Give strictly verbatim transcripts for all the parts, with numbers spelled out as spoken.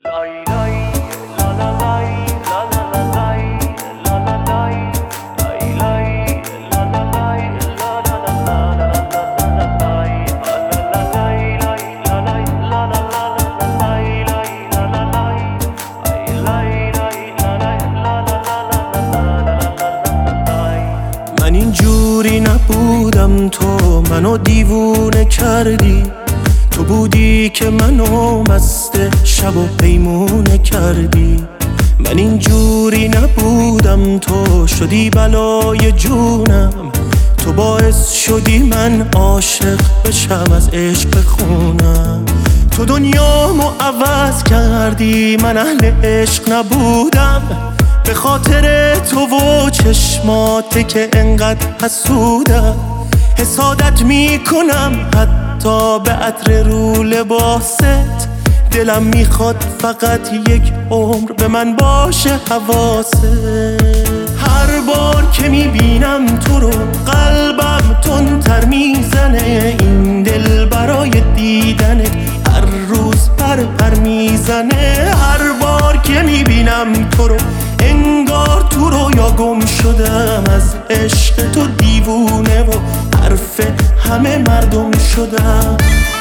من اینجوری نبودم، تو منو دیوونه کردی. تو بودی که منو مست شب و پیمونه کردی. من اینجوری نبودم، تو شدی بلای جونم. تو باعث شدی من عاشق بشم، از عشق بخونم. تو دنیامو عوض کردی، من اهل عشق نبودم. به خاطر تو و چشماته که انقدر حسودم. حسادت میکنم حتی به عطر رو لباست. دلم میخواد فقط یک عمر به من باشه حواست. هر بار که میبینم تو رو قلبم تندتر میزنه. این دل برای دیدنت هر روز پر پر میزنه. هر بار که میبینم تو رو انگار تو رویا گم شدم. از عشق تو دیوونه و حرف همه مردم شدم.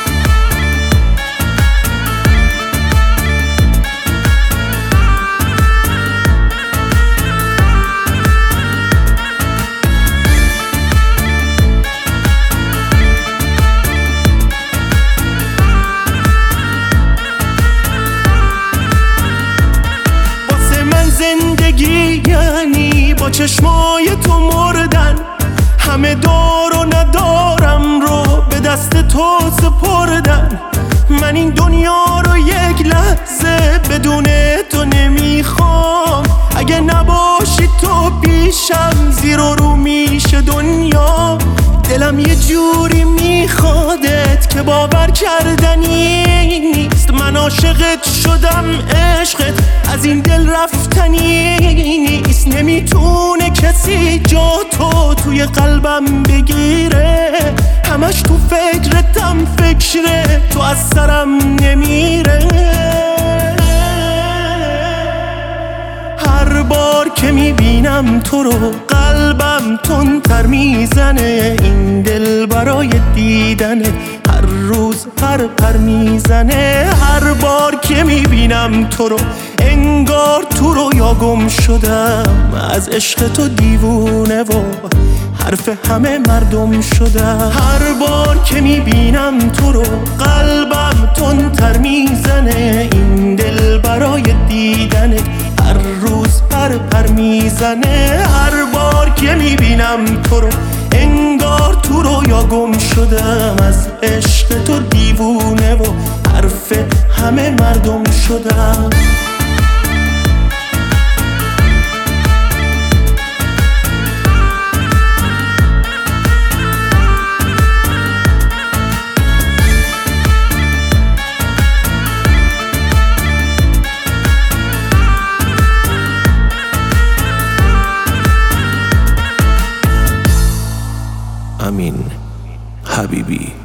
زندگی یعنی با چشمای تو مردن. همه دار و ندارم رو به دست تو سپردن. من این دنیا رو یک لحظه بدون تو نمیخوام. اگه نباشی تو پیشم زیر و رو میشه دنیا. دلم یه جوری میخوادت که باور کردنی نیست. من عاشقت شدم، عشقت از این دل رفتنی نیست. نمیتونه کسی جا تو توی قلبم بگیره. همش تو فکرتم، فکره تو از سرم نمیره. هر بار که میبینم تو رو قلبم تندتر میزنه. این دل برای دیدنه هر روز پر پر میزنه. هر بار که میبینم تو رو انگار تو رویا گم شدم. از عشق تو دیوونه و حرف همه مردم شدم. هر بار که میبینم تو رو قلبم تندتر میزنه. این دل برای دیدنه هر روز پر پر میزنه. هر بار که میبینم تو رو انگار تو رویا گم شدم. از عشق تو دیوونه و حرف همه مردم شدم. امین حبیبی.